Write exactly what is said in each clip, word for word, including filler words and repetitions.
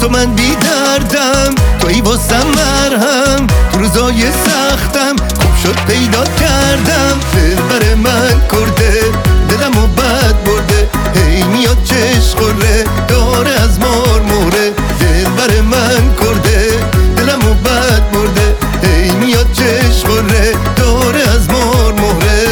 تو من بی دردم، توی واسم مرهم، تو روزای سختم خوب شد پیدا کردم. دلبر من کرده دلمو بد برده، هی میاد چشم خوره داره از مار موره. دلبر من کرده دلمو بد برده، هی میاد چشم خوره داره از مار موره.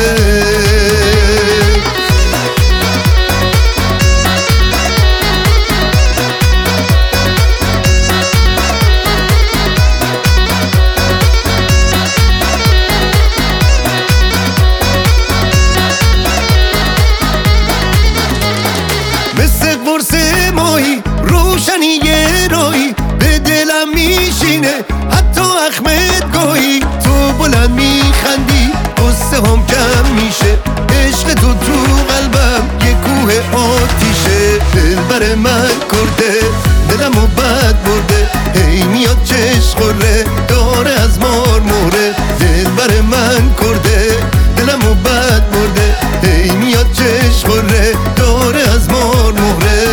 مثل قرص ماهی روشنی گرایی به دلم میشینه، حتی اخمت گاهی تو بلند میخندی قصه هم کم میشه. عشق تو تو قلبم یه کوه آتیشه. دلبر من کرده دلمو بد برده، هی میاد چشم خوره داره از مار موره. دلبر من کرده دلمو بد برده، هی میاد چشم خوره داره از مار موره.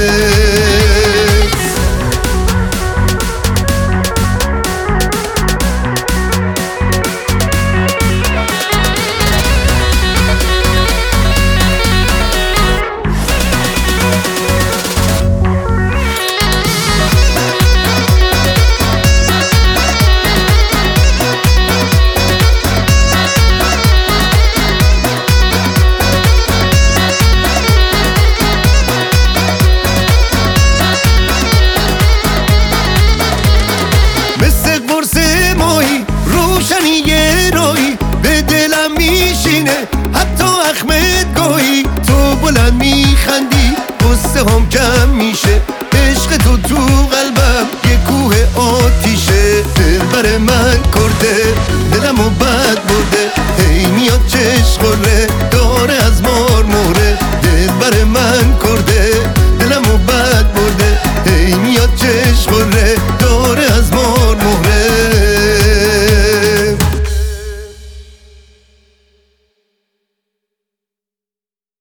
مثل قرص ماهی روشنی گرایی به دلم میشینه، حتی اخمت گاهی تو بلند میخندی قصه هم کم میشه. عشق تو تو قلبم یه کوه آتیشه. دلبر من کرده دلمو بد